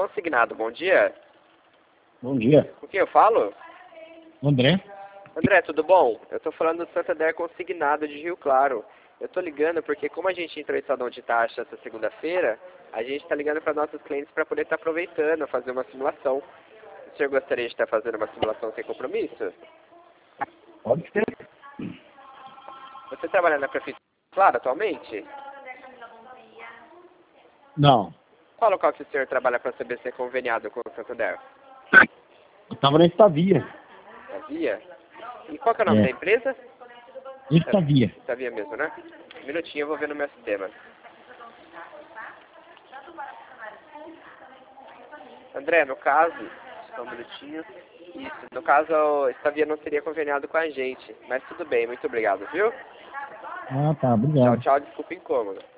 Consignado, bom dia. Bom dia. Com quem eu falo? André? André, tudo bom? Eu tô falando do Santander Consignado de Rio Claro. Eu tô ligando porque como a gente entrou em salão de taxa essa segunda-feira, a gente tá ligando para nossos clientes para poder estar aproveitando, fazer uma simulação. O senhor gostaria de estar fazendo uma simulação sem compromisso? Pode ser. Você trabalha na Prefeitura de Claro atualmente? Não. Qual local que o senhor trabalha para saber se é conveniado com o Santander? Eu tava na Estavia. Savia? E qual que é o nome da empresa? Estavia. Savia mesmo, né? Um minutinho, eu vou ver no meu sistema. André, no caso, só um minutinho. Isso, no caso, a Savia não seria conveniado com a gente. Mas tudo bem, muito obrigado, viu? Ah, tá. Tchau, Obrigado. tchau, desculpa o incômodo.